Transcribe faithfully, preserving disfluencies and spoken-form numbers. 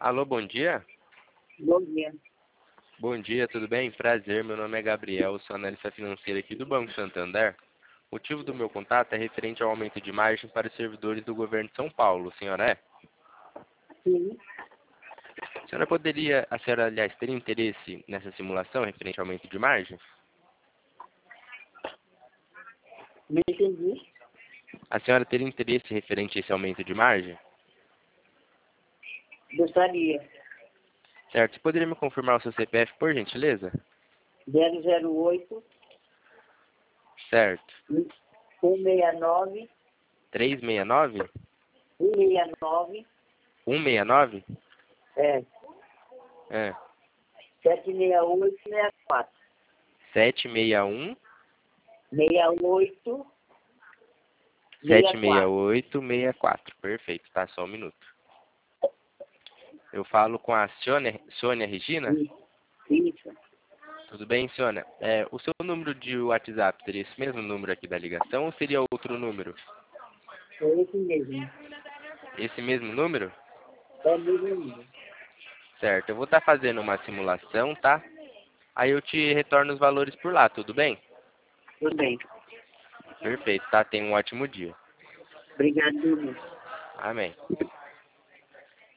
Alô, bom dia? Bom dia. Bom dia, tudo bem? Prazer, meu nome é Gabriel, sou analista financeiro aqui do Banco Santander. O motivo do meu contato é referente ao aumento de margem para os servidores do governo de São Paulo, senhora é? Sim, A senhora poderia, a senhora, aliás, ter interesse nessa simulação referente ao aumento de margem? não entendi. A senhora teria interesse referente a esse aumento de margem? Gostaria. Certo, você poderia me confirmar o seu C P F, por gentileza? zero zero oito, Certo. um seis nove, trezentos e sessenta e nove? um seis nove, cento e sessenta e nove? é, É. sete seis oito, seis quatro. sete seis um, seis oito, sete seis seis quatro. oito, seis quatro. Perfeito, tá? Só um minuto. Eu falo com a Sônia, Sônia Regina? Isso. Isso. Tudo bem, Sônia? É, o seu número de WhatsApp seria esse mesmo número aqui da ligação ou seria outro número? É esse mesmo. Esse mesmo número? É o mesmo número. Certo, eu vou estar fazendo uma simulação, tá? Aí eu te retorno os valores por lá, tudo bem? Tudo bem. Perfeito, tá? Tenha um ótimo dia. Obrigado, meu irmão. Amém.